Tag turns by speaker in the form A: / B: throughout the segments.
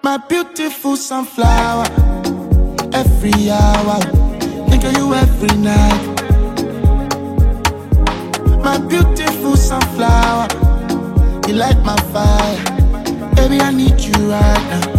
A: My beautiful sunflower, every hour, think of you every night. My beautiful sunflower, you light my fire. Baby, I need you right now.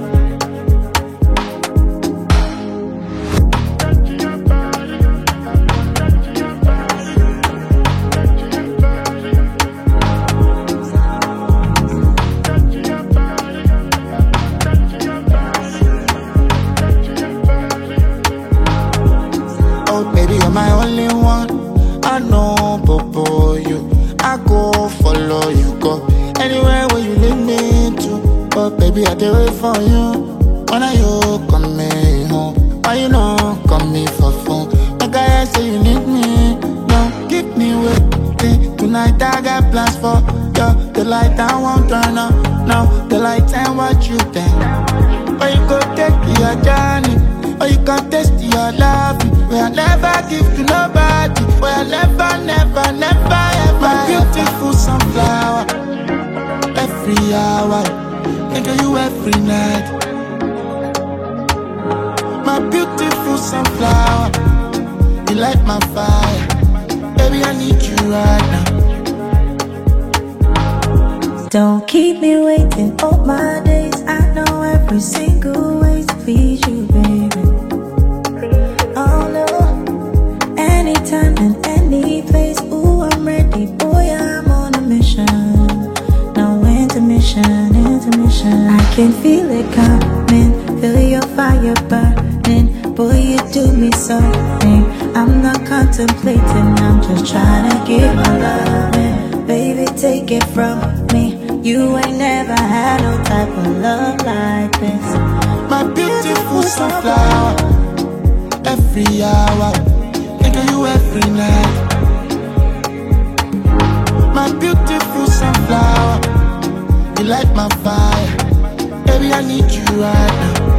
A: Baby, you're my only one. I know, Bobo, you. I go follow you, go anywhere where you lead me to. But baby, I do wait for you. When are you coming home? Why you not coming for phone? My guy say you need me. Don't keep me waiting. Tonight I got plans for you. The light I won't turn on. Now the light and what you think. Or you go take your journey, or you can taste your love. Where I never give to nobody. Where I never, never, never ever. My beautiful sunflower, every hour, think of you every night. My beautiful sunflower, you light my fire. Baby, I need you right now.
B: Don't keep me waiting all my days. I know every single way to please you, baby. Oh no, anytime and any place. Ooh, I'm ready, boy, I'm on a mission. No intermission, intermission. I can feel it coming, feel your fire burning. Boy, you do me something. I'm not contemplating, I'm just trying to give my love. Baby, take it from me. You ain't never had no type of love like this.
A: My beautiful sunflower, every hour, think of you every night. My beautiful sunflower, you light my fire. Baby, I need you right now.